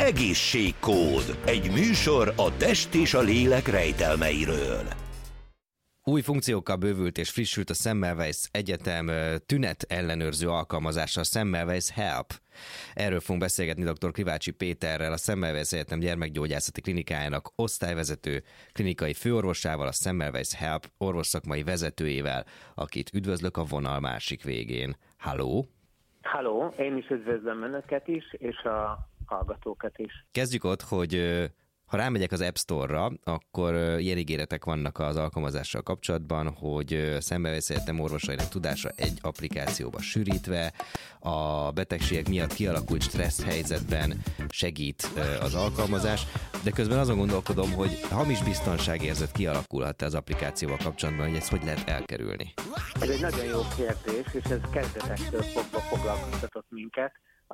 Egészségkód. Egy műsor a test és a lélek rejtelmeiről. Új funkciókkal bővült és frissült a Semmelweis Egyetem tünet ellenőrző alkalmazása, a Semmelweis Help. Erről fogunk beszélgetni dr. Krivácsi Péterrel, a Semmelweis Egyetem gyermekgyógyászati klinikájának osztályvezető klinikai főorvosával, a Semmelweis Help orvosszakmai vezetőjével, akit üdvözlök a vonal másik végén. Halló! Halló, én is üdvözlöm önöket is, és a hallgatókat is. Kezdjük ott, hogy ha rámegyek az App Store-ra, akkor ilyen ígéretek vannak az alkalmazással kapcsolatban, hogy Semmelweis Egyetem orvosainak tudása egy applikációba sűrítve, a betegségek miatt kialakult stressz helyzetben segít az alkalmazás, de közben azon gondolkodom, hogy hamis biztonságérzet kialakulhat az applikációval kapcsolatban, hogy ezt hogy lehet elkerülni? Ez egy nagyon jó kérdés, és ez kezdetektől fogva foglalkoztatott minket.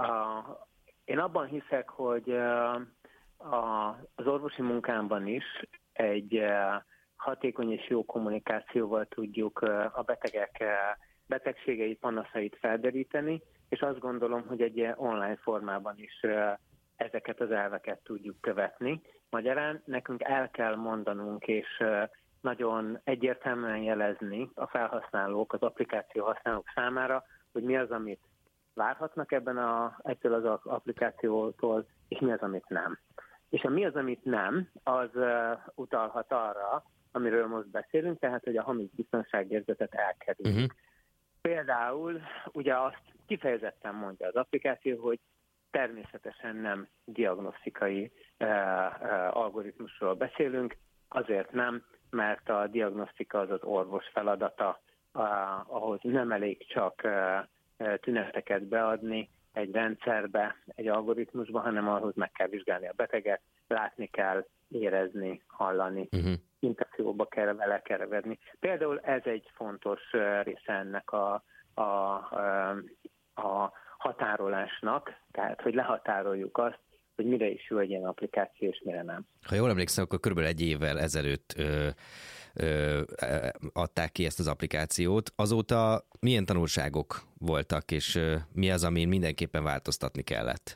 Én abban hiszek, hogy az orvosi munkámban is egy hatékony és jó kommunikációval tudjuk a betegek betegségeit, panaszait felderíteni, és azt gondolom, hogy egy online formában is ezeket az elveket tudjuk követni. Magyarán nekünk el kell mondanunk, és nagyon egyértelműen jelezni a felhasználók, az applikáció használók számára, hogy mi az, amit várhatnak ettől az applikációtól, és mi az, amit nem. És mi az, amit nem, az utalhat arra, amiről most beszélünk, tehát, hogy a hamis biztonságérzetet elkerüljük. Például ugye azt kifejezetten mondja az applikáció, hogy természetesen nem diagnosztikai algoritmusról beszélünk, azért nem, mert a diagnosztika az az orvos feladata, ahhoz nem elég csak tüneteket beadni egy rendszerbe, egy algoritmusba, hanem ahhoz meg kell vizsgálni a beteget, látni kell, érezni, hallani, interakcióba kell vele kerevedni. Például ez egy fontos része ennek a határolásnak, tehát hogy lehatároljuk azt, hogy mire is jó egy ilyen applikáció, és mire nem. Ha jól emlékszem, akkor körülbelül egy évvel ezelőtt adták ki ezt az applikációt. Azóta milyen tanulságok voltak, és mi az, amin mindenképpen változtatni kellett?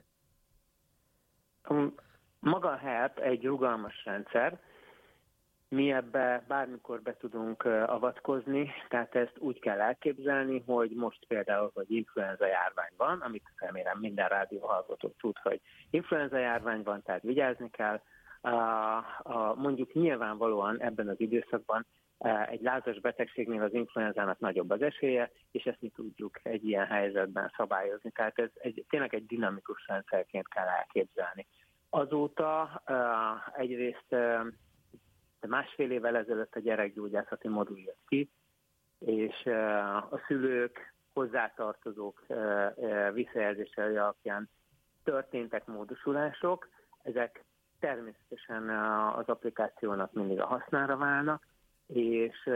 Maga a Help egy rugalmas rendszer, mi ebbe bármikor be tudunk avatkozni, tehát ezt úgy kell elképzelni, hogy most például, hogy influenza járvány van, amit remélem minden rádióhallgató tud, hogy influenza járvány van, tehát vigyázni kell. Mondjuk nyilvánvalóan ebben az időszakban egy lázas betegségnél az influenzának nagyobb az esélye, és ezt mi tudjuk egy ilyen helyzetben szabályozni. Tehát ez tényleg egy dinamikus rendszerként kell elképzelni. Azóta egyrészt másfél évvel ezelőtt a gyerekgyógyászati modul jött ki, és a szülők, hozzátartozók visszajelzései alapján történtek módosulások. Ezek természetesen az applikációnak mindig a hasznára válnak, és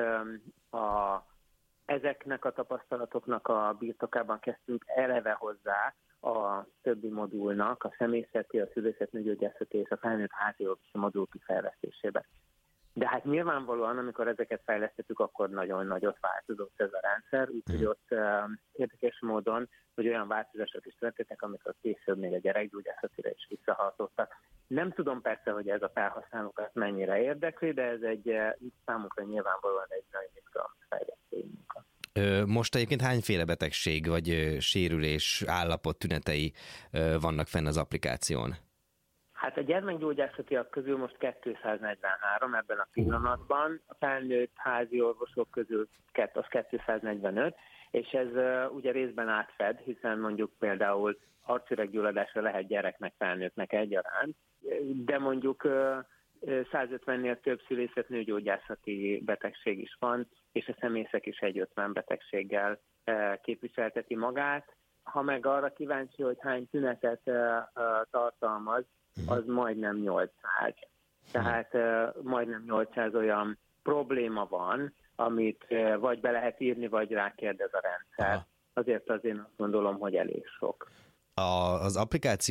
ezeknek a tapasztalatoknak a birtokában kezdtünk eleve hozzá a többi modulnak, a személyzeti, a szülészetnőgyógyászati és a felnőtt háziorvosi modul kifejlesztésébe. De hát nyilvánvalóan, amikor ezeket fejlesztettük, akkor nagyon nagyot változott ez a rendszer, úgyhogy ott érdekes módon, hogy olyan változások is történtek, amikor később még a gyerekgyógyászatira is visszahatottak. Nem tudom persze, hogy ez a felhasználókat mennyire érdekli, de ez egy számunkra nyilvánvalóan egy nagyon izgalmas fejlesztés munka. Most egyébként hányféle betegség vagy sérülés állapot tünetei vannak fenn az applikáción? Hát a gyermekgyógyászatiak közül most 243 ebben a pillanatban, a felnőtt házi orvosok közül az 245, és ez ugye részben átfed, hiszen mondjuk például arcüreggyulladásra lehet gyereknek, felnőttnek egyaránt, de mondjuk 150-nél több szülészetnőgyógyászati betegség is van, és a szemészek is egy 50 betegséggel képviselteti magát. Ha meg arra kíváncsi, hogy hány tünetet tartalmaz, az majdnem 800. Tehát majdnem 800 olyan probléma van, amit vagy be lehet írni, vagy rákérdez a rendszer. Azért én azt gondolom, hogy elég sok. Az applikáció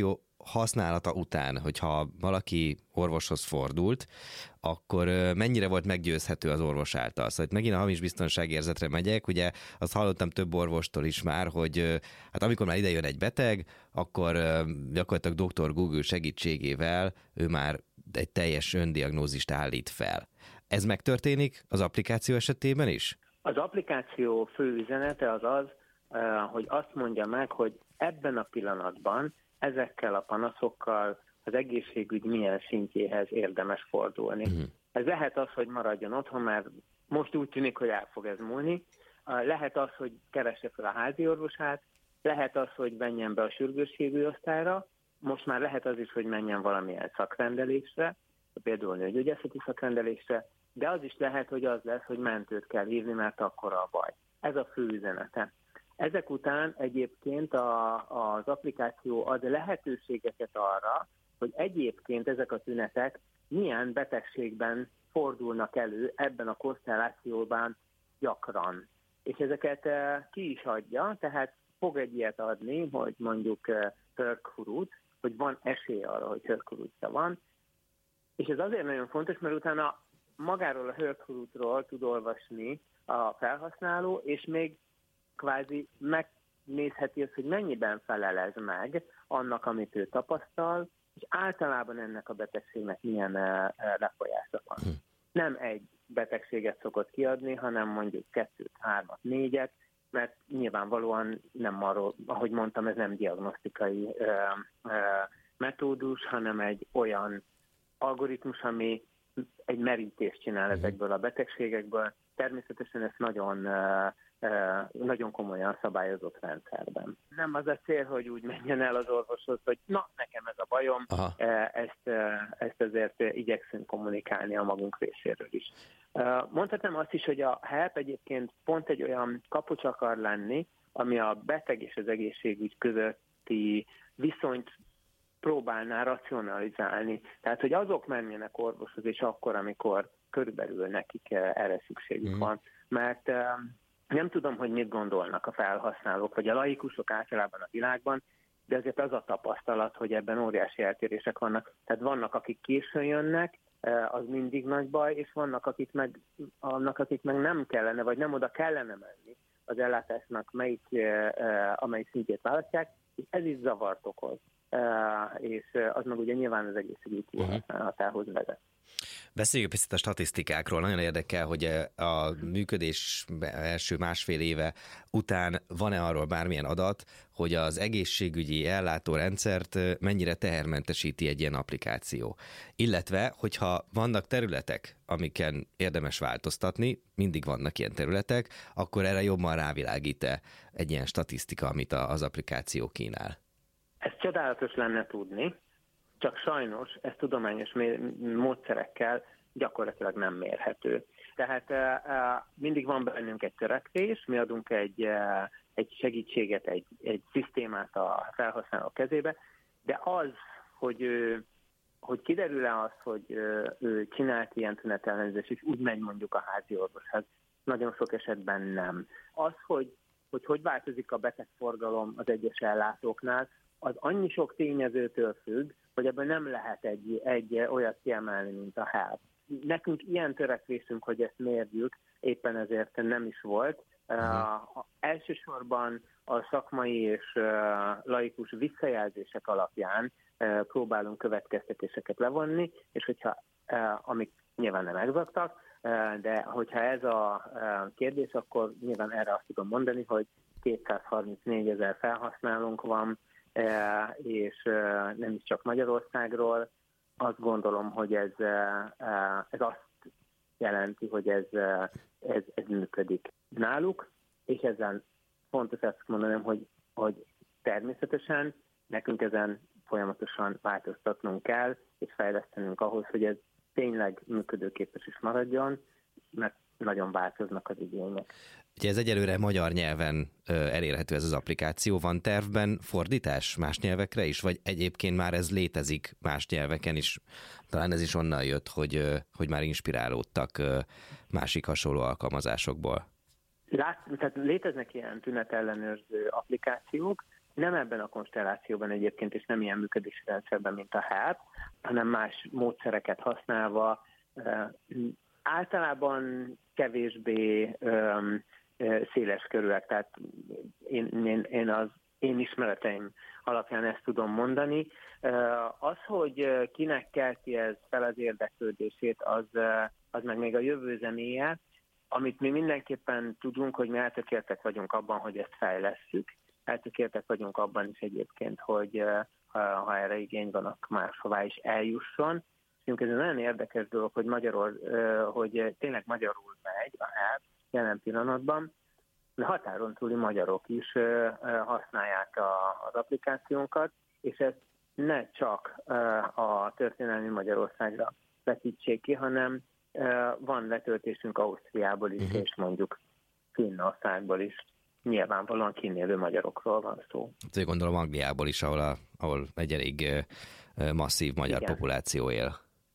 használata után, hogyha valaki orvoshoz fordult, akkor mennyire volt meggyőzhető az orvos által? Szóval itt megint a hamis biztonságérzetre megyek, ugye azt hallottam több orvostól is már, hogy hát amikor már ide jön egy beteg, akkor gyakorlatilag Dr. Google segítségével ő már egy teljes öndiagnózist állít fel. Ez megtörténik az applikáció esetében is? Az applikáció fő üzenete az, hogy azt mondja meg, hogy ebben a pillanatban ezekkel a panaszokkal az egészségügy milyen szintjéhez érdemes fordulni. Ez lehet az, hogy maradjon otthon, mert most úgy tűnik, hogy el fog ez múlni. Lehet az, hogy keresse fel a házi orvosát, lehet az, hogy menjen be a sürgősségű osztályra, most már lehet az is, hogy menjen valamilyen szakrendelésre, például nőgyógyászati szakrendelésre, de az is lehet, hogy az lesz, hogy mentőt kell hívni, mert akkora a baj. Ez a fő üzenete. Ezek után egyébként az applikáció ad lehetőségeket arra, hogy egyébként ezek a tünetek milyen betegségben fordulnak elő ebben a konstellációban gyakran. És ezeket ki is adja, tehát fog egy ilyet adni, hogy mondjuk hörgkurút, hogy van esély arra, hogy hörgkurútja van. És ez azért nagyon fontos, mert utána magáról a hörgkurútról tud olvasni a felhasználó, és még kvázi megnézheti azt, hogy mennyiben felel ez meg annak, amit ő tapasztal, és általában ennek a betegségnek milyen lefolyása van. Nem egy betegséget szokott kiadni, hanem mondjuk 2, 3, 4, mert nyilvánvalóan nem arról, ahogy mondtam, ez nem diagnosztikai metódus, hanem egy olyan algoritmus, ami egy merítést csinál ezekből a betegségekből. Természetesen ezt nagyon komolyan szabályozott rendszerben. Nem az a cél, hogy úgy menjen el az orvoshoz, hogy na, nekem ez a bajom, ezt azért igyekszünk kommunikálni a magunk részéről is. Mondhatnám azt is, hogy a HELP egyébként pont egy olyan kapocs akar lenni, ami a beteg és az egészségügy közötti viszonyt próbálná racionalizálni. Tehát, hogy azok menjenek orvoshoz, és akkor, amikor körülbelül nekik erre szükségük van. Mert nem tudom, hogy mit gondolnak a felhasználók, vagy a laikusok általában a világban, de azért az a tapasztalat, hogy ebben óriási eltérések vannak. Tehát vannak, akik későn jönnek, az mindig nagy baj, és vannak, akik meg nem kellene, vagy nem oda kellene menni az ellátásnak, amelyik szintjét választják, és ez is zavart okoz. És az meg ugye nyilván az egészségügyi túlhasználatához vezet. Beszéljük picit a statisztikákról. Nagyon érdekel, hogy a működés első másfél éve után van-e arról bármilyen adat, hogy az egészségügyi ellátórendszert mennyire tehermentesíti egy ilyen applikáció. Illetve, hogyha vannak területek, amiken érdemes változtatni, mindig vannak ilyen területek, akkor erre jobban rávilágít-e egy ilyen statisztika, amit az applikáció kínál? Ez csodálatos lenne tudni, csak sajnos ez tudományos módszerekkel gyakorlatilag nem mérhető. Tehát mindig van bennünk egy törekvés, mi adunk egy segítséget, egy szisztémát a felhasználó kezébe, de az, hogy kiderül-e az, hogy ő csinált ilyen tünetellenőrzést, és úgy megy mondjuk a házi orvoshoz, nagyon sok esetben nem. Az, hogy változik a betegforgalom az egyes ellátóknál, az annyi sok tényezőtől függ, hogy ebből nem lehet egy olyat kiemelni, mint a HELP. Nekünk ilyen törekvésünk, hogy ezt mérjük, éppen ezért nem is volt. Elsősorban a szakmai és laikus visszajelzések alapján próbálunk következtetéseket levonni, és hogyha, amik nyilván nem exaktak, de hogyha ez a kérdés, akkor nyilván erre azt tudom mondani, hogy 234 000 felhasználónk van, és nem is csak Magyarországról. Azt gondolom, hogy ez azt jelenti, hogy ez működik náluk, és ezzel fontos azt mondanom, hogy természetesen nekünk ezen folyamatosan változtatnunk kell, és fejlesztenünk ahhoz, hogy ez tényleg működőképes is maradjon, mert nagyon változnak az igények. Ugye ez egyelőre magyar nyelven elérhető ez az applikáció. Van tervben fordítás más nyelvekre is, vagy egyébként már ez létezik más nyelveken is? Talán ez is onnan jött, hogy már inspirálódtak másik hasonló alkalmazásokból. Tehát léteznek ilyen tünetellenőrző applikációk, nem ebben a konstellációban egyébként, és nem ilyen működési rendszerben, mint a HELP, hanem más módszereket használva, általában kevésbé széles körűek, tehát én ismereteim alapján ezt tudom mondani. Az, hogy kinek kelti ez fel az érdeklődését, az meg még a jövő zenéje, amit mi mindenképpen tudunk, hogy mi eltökéltek vagyunk abban, hogy ezt fejlesszük. Eltökéltek vagyunk abban is egyébként, hogy ha erre igény van, akkor máshová is eljusson. Ez egy nagyon érdekes dolog, hogy tényleg magyarul megy a HELP jelen pillanatban, de határon túli magyarok is használják az applikációnkat, és ezt ne csak a történelmi Magyarországra vetítsék ki, hanem van letöltésünk Ausztriából is, és mondjuk Finnországból is. Nyilvánvalóan kínélő magyarokról van szó. Én gondolom Angliából is, ahol egy elég masszív magyar populáció él.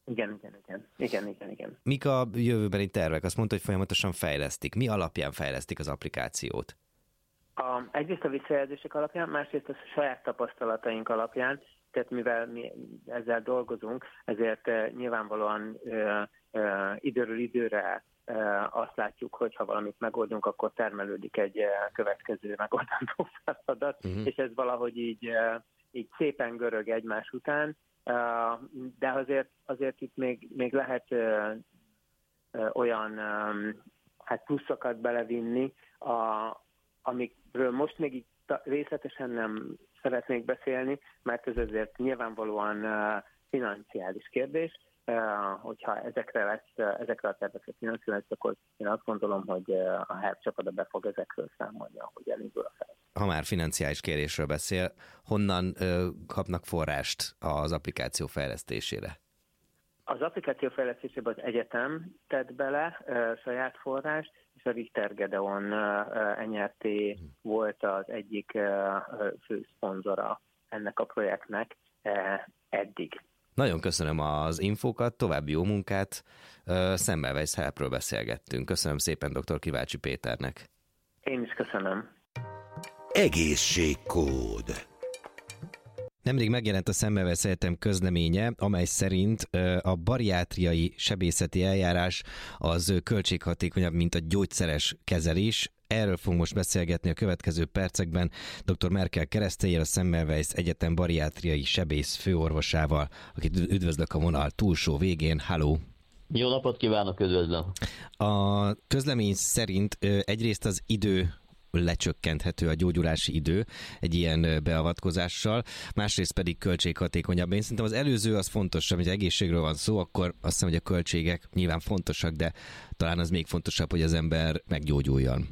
Igen. Mik a jövőbeni tervek? Azt mondta, hogy folyamatosan fejlesztik. Mi alapján fejlesztik az applikációt? Egyrészt a visszajelzések alapján, másrészt a saját tapasztalataink alapján, tehát mivel mi ezzel dolgozunk, ezért nyilvánvalóan időről időre azt látjuk, hogy ha valamit megoldunk, akkor termelődik egy következő megoldandó feladat, és ez valahogy így szépen görög egymás után, de azért itt még lehet olyan pluszokat belevinni, amikről most még így részletesen nem szeretnék beszélni, mert ez azért nyilvánvalóan financiális kérdés. Hogyha ezekre a tervekre finanszírozni, akkor én azt gondolom, hogy a HELP csapata be fog ezekről számolni, ahogy elindul a fel. Ha már financiális kérésről beszél, honnan kapnak forrást az applikáció fejlesztésére? Az applikáció fejlesztésében az egyetem tett bele saját forrást, és a Richter Gedeon NRT volt az egyik fő szponzora ennek a projektnek eddig. Nagyon köszönöm az infókat, további jó munkát. Semmelweis HELP-ről beszélgettünk. Köszönöm szépen dr. Kivácsi Péternek. Én is köszönöm. Egészségkód. Nemrég megjelent a Semmelweis Egyetem közleménye, amely szerint a bariátriai sebészeti eljárás az költséghatékonyabb, mint a gyógyszeres kezelés. Erről fogunk most beszélgetni a következő percekben dr. Merkel Keresztellyel, a Semmelweis Egyetem bariátriai sebész főorvosával, akit üdvözlök a vonal túlsó végén. Halló! Jó napot kívánok, üdvözlöm! A közlemény szerint egyrészt az idő lecsökkenthető, a gyógyulási idő egy ilyen beavatkozással, másrészt pedig költséghatékonyabb. Én szerintem az előző az fontosabb, hogy egészségről van szó, akkor azt hiszem, hogy a költségek nyilván fontosak, de talán az még fontosabb, hogy az ember meggyógyuljon.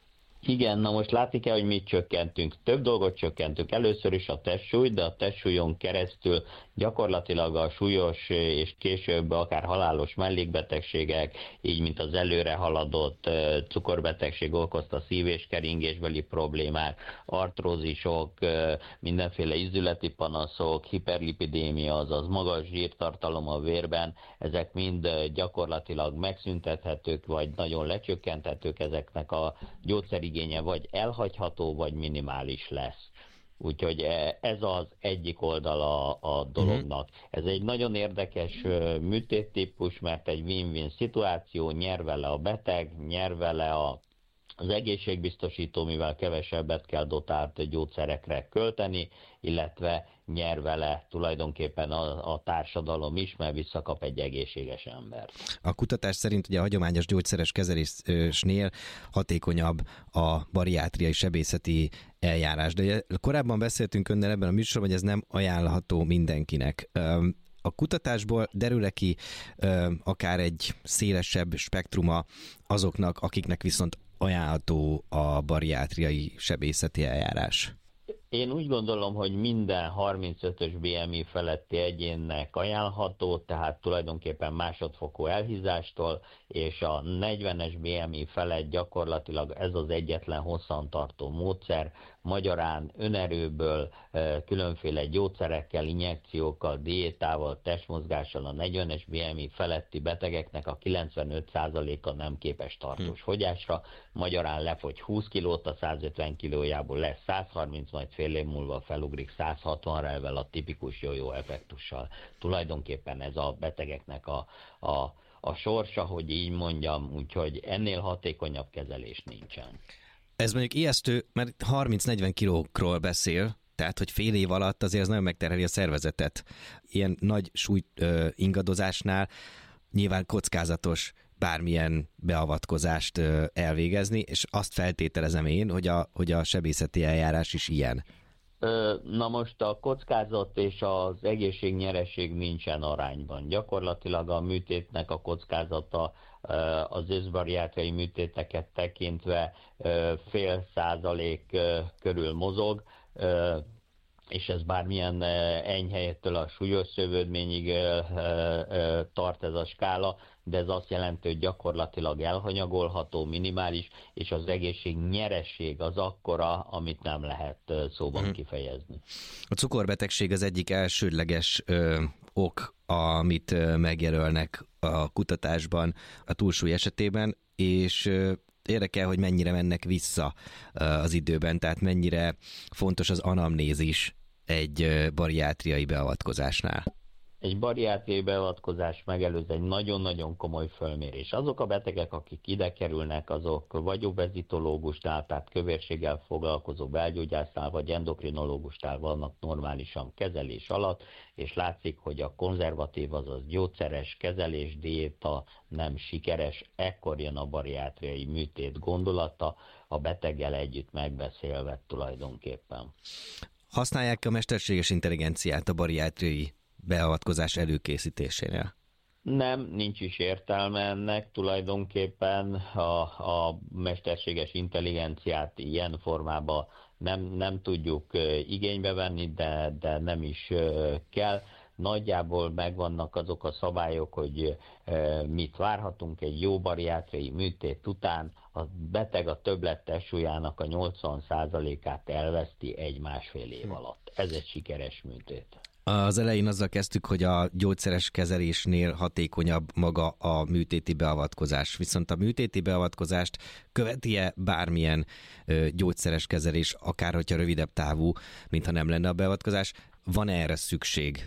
Igen, na most látni kell, hogy mit csökkentünk. Több dolgot csökkentünk. Először is a testsúlyt, de a testsúlyon keresztül gyakorlatilag a súlyos és később akár halálos mellékbetegségek, így mint az előre haladott cukorbetegség okozta szív- és keringésbeli problémák, artrózisok, mindenféle ízületi panaszok, hiperlipidémia, azaz magas zsírtartalom a vérben, ezek mind gyakorlatilag megszüntethetők, vagy nagyon lecsökkenthetők, ezeknek a gyógyszerigénye vagy elhagyható, vagy minimális lesz. Úgyhogy ez az egyik oldala a dolognak. Ez egy nagyon érdekes műtéttípus, mert egy win-win szituáció, nyer vele a beteg, nyer vele az egészségbiztosító, mivel kevesebbet kell dotált gyógyszerekre költeni, illetve nyer vele tulajdonképpen a társadalom is, mert visszakap egy egészséges embert. A kutatás szerint ugye a hagyományos gyógyszeres kezelésnél hatékonyabb a bariátriai sebészeti eljárás. De korábban beszéltünk önnel ebben a műsorban, hogy ez nem ajánlható mindenkinek. A kutatásból derül ki akár egy szélesebb spektruma azoknak, akiknek viszont ajánlható a bariátriai sebészeti eljárás? Én úgy gondolom, hogy minden 35-ös BMI feletti egyénnek ajánlható, tehát tulajdonképpen másodfokú elhízástól, és a 40-es BMI felett gyakorlatilag ez az egyetlen hosszantartó módszer, magyarán önerőből, különféle gyógyszerekkel, injekciókkal, diétával, testmozgással a 40-es BMI feletti betegeknek a 95%-a nem képes tartós fogyásra, magyarán lefogy 20 kilót a 150 kilójából, lesz 130, majd fél év múlva felugrik 160-ra ezzel a tipikus jó effektussal. Tulajdonképpen ez a betegeknek a sorsa, hogy így mondjam, úgyhogy ennél hatékonyabb kezelés nincsen. Ez mondjuk ijesztő, mert 30-40 kilókról beszél, tehát hogy fél év alatt azért ez nagyon megterheli a szervezetet. Ilyen nagy súly ingadozásnál nyilván kockázatos bármilyen beavatkozást elvégezni, és azt feltételezem én, hogy a sebészeti eljárás is ilyen. Na most a kockázat és az egészségnyereség nincsen arányban. Gyakorlatilag a műtétnek a kockázata az összbariátriai műtéteket tekintve 0,5% körül mozog, és ez bármilyen enyhelytől a súlyos szövődményig tart ez a skála, de ez azt jelenti, hogy gyakorlatilag elhanyagolható, minimális, és az egészség nyeresség az akkora, amit nem lehet szóban kifejezni. A cukorbetegség az egyik elsődleges ok, amit megjelölnek a kutatásban a túlsúly esetében, és érdekel, hogy mennyire mennek vissza az időben, tehát mennyire fontos az anamnézis egy bariátriai beavatkozásnál. Egy bariátriai beavatkozás megelőz egy nagyon-nagyon komoly fölmérés. Azok a betegek, akik ide kerülnek, azok vagy obezitológusnál, tehát kövérséggel foglalkozó belgyógyásznál, vagy endokrinológusnál vannak normálisan kezelés alatt, és látszik, hogy a konzervatív, azaz gyógyszeres kezelés, diéta nem sikeres, ekkor jön a bariátriai műtét gondolata, a beteggel együtt megbeszélve tulajdonképpen. Használják a mesterséges intelligenciát a bariátriai beavatkozás előkészítésénél? Nem, nincs is értelme ennek. Tulajdonképpen a mesterséges intelligenciát ilyen formában nem tudjuk igénybe venni, de nem is kell. Nagyjából megvannak azok a szabályok, hogy mit várhatunk egy jó bariátriai műtét után. A beteg a többlet testsúlyának a 80%-át elveszti 1-1,5 év alatt. Ez egy sikeres műtét. Az elején azzal kezdtük, hogy a gyógyszeres kezelésnél hatékonyabb maga a műtéti beavatkozás. Viszont a műtéti beavatkozást követi-e bármilyen gyógyszeres kezelés, akár hogyha rövidebb távú, mintha nem lenne a beavatkozás? Van-e erre szükség?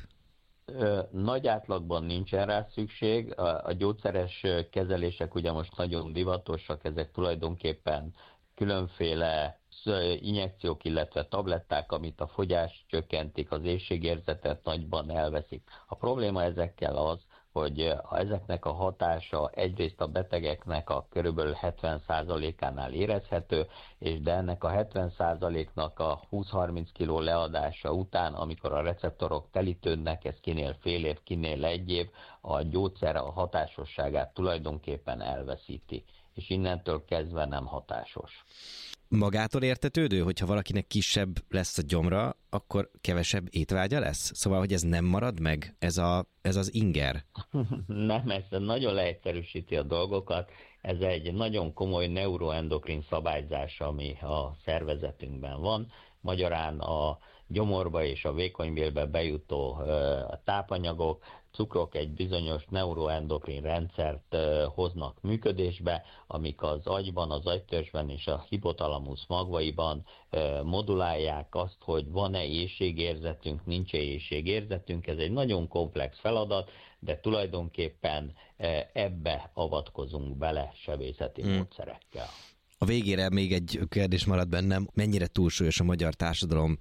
Nagy átlagban nincs erre szükség. A gyógyszeres kezelések ugye most nagyon divatosak, ezek tulajdonképpen különféle injekciók, illetve tabletták, amit a fogyást csökkentik, az éhségérzetet nagyban elveszik. A probléma ezekkel az, hogy ezeknek a hatása egyrészt a betegeknek a körülbelül 70%-ánál érezhető, de ennek a 70%-nak a 20-30 kiló leadása után, amikor a receptorok telítődnek, ez kinél fél év, kinél 1 év, a gyógyszer a hatásosságát tulajdonképpen elveszíti, és innentől kezdve nem hatásos. Magától értetődő, hogyha valakinek kisebb lesz a gyomra, akkor kevesebb étvágya lesz? Szóval, hogy ez nem marad meg? Ez az inger? Nem, ez nagyon leegyszerűsíti a dolgokat. Ez egy nagyon komoly neuroendokrin szabályzás, ami a szervezetünkben van. Magyarán a gyomorba és a vékonybélbe bejutó tápanyagok, cukrok egy bizonyos neuroendokrin rendszert hoznak működésbe, amik az agyban, az agytörzsben és a hipotalamusz magvaiban modulálják azt, hogy van-e éhségérzetünk, nincs-e éhségérzetünk. Ez egy nagyon komplex feladat, de tulajdonképpen ebbe avatkozunk bele sebészeti módszerekkel. A végére még egy kérdés marad bennem. Mennyire túlsúlyos a magyar társadalom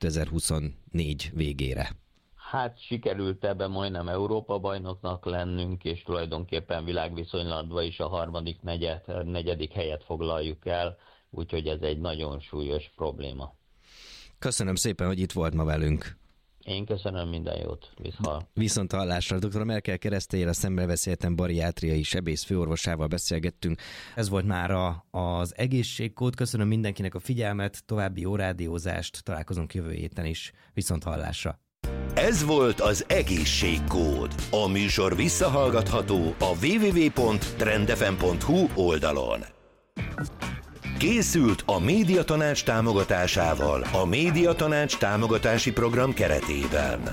2024 végére? Hát sikerült ebben majdnem Európa-bajnoknak lennünk, és tulajdonképpen világviszonylatban is a harmadik, negyedik helyet foglaljuk el, úgyhogy ez egy nagyon súlyos probléma. Köszönöm szépen, hogy itt volt ma velünk. Én köszönöm, minden jót. Viszont hallásra. Dr. Merkel Keresztélyel, a Szembeveszéleten bariátriai sebész főorvosával beszélgettünk. Ez volt már az egészségkód. Köszönöm mindenkinek a figyelmet, további jó rádiózást. Találkozunk jövő héten is. Viszont hallásra. Ez volt az Egészségkód. A műsor visszahallgatható a www.trendfm.hu oldalon. Készült a Médiatanács támogatásával, a Médiatanács támogatási program keretében.